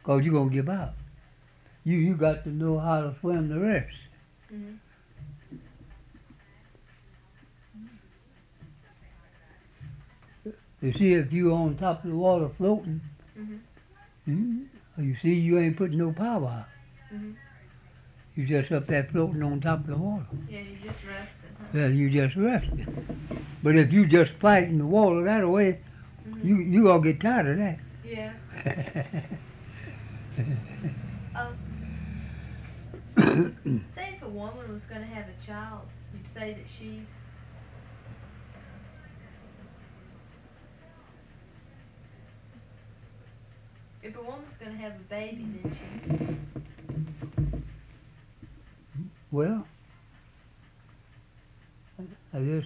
'cause you're gonna give out. You got to know how to swim the rest. Mhm. You see, if you on top of the water floating, Mhm. you see you ain't putting no power out. Mhm. You just up there floating on top of the water. Yeah, you just resting, huh? Yeah, you just resting. But if you just fighting the water that way, Mhm. you gonna get tired of that. Yeah. Um, say if a woman was going to have a child, you'd say that she's. If a woman's going to have a baby, then she's. Well, I just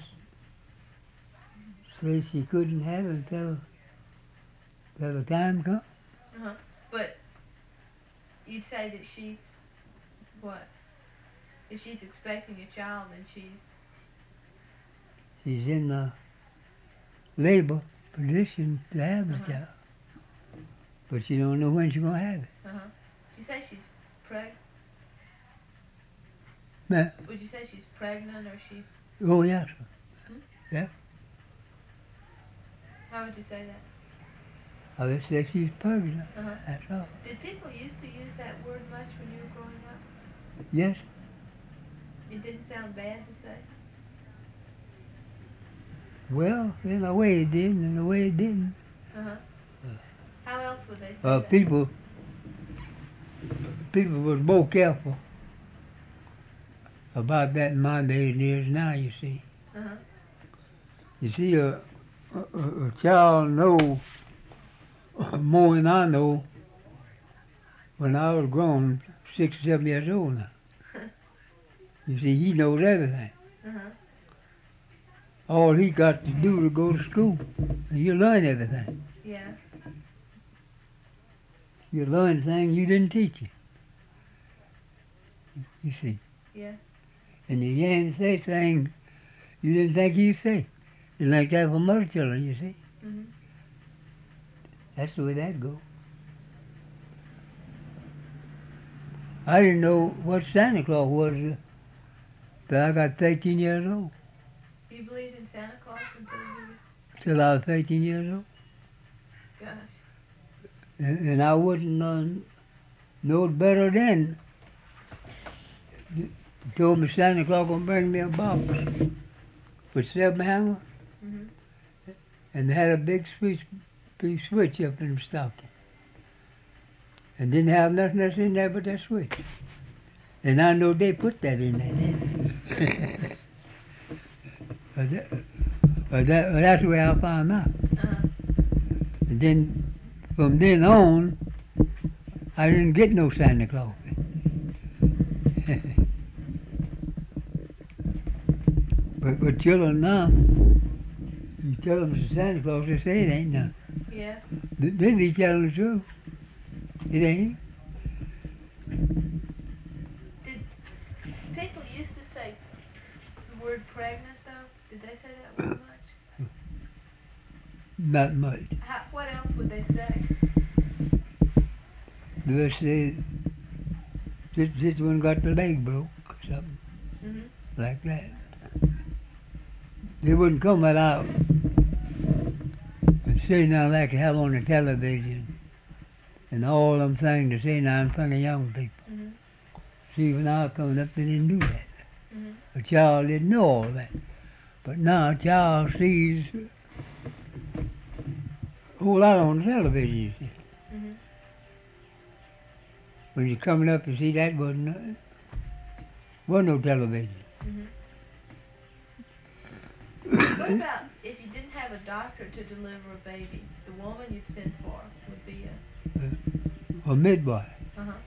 say she couldn't have it till the time come. Uh-huh. But you'd say that she's what? If she's expecting a child, then she's. She's in the labor position to have the Uh-huh. child, but she don't know when she's gonna have it. Uh-huh. You say she's pregnant? Nah. Would you say she's pregnant or she's. Oh yes, sir. Hmm? Yeah. How would you say that? I would say she's pregnant. Uh-huh. That's all. Did people used to use that word much when you were growing up? Yes. It didn't sound bad to say? Well, in a way it did, and in a way it didn't. Uh-huh. How else would they say that? People was more careful about that in my day than it is now. You see. Uh-huh. You see, a child know more than I know when I was grown, 6 or 7 years old now. You see, he knows everything. Uh-huh. All he got to do is go to school, and you learn everything. Yeah. You learn things you didn't teach you. You see. Yeah. And you can't say things you didn't think you'd say. You like that from other children, you see. Mhm. That's the way that goes. I didn't know what Santa Claus was till I got 13 years old. You believed in Santa Claus until you. Till I was 13 years old. Gosh. And I wouldn't know it better then. He told me Santa Claus gonna bring me a box with 7 hammers, Mhm. and they had a big switch up in the stocking. And didn't have nothing else in there but that switch. And I know they put that in there then. That's the way I found out. Uh-huh. And then, from then on, I didn't get no Santa Claus. But children now, you tell them it's Santa Claus, they say it ain't nothing. Yeah. They be telling the truth. It ain't. Did people used to say the word pregnant though? Did they say that word much? Not much. What else would they say? They say, this one got the leg broke or something Mhm. like that. They wouldn't come right out and say now like they have on the television and all them things to say now in front of young people. Mhm. See, when I was coming up, they didn't do that. Mhm. A child didn't know all that. But now a child sees a whole lot on the television, you see. Mhm. When you're coming up, you see that wasn't no television. Mhm. What about if you didn't have a doctor to deliver a baby? The woman you'd send for would be a. A midwife. Uh-huh.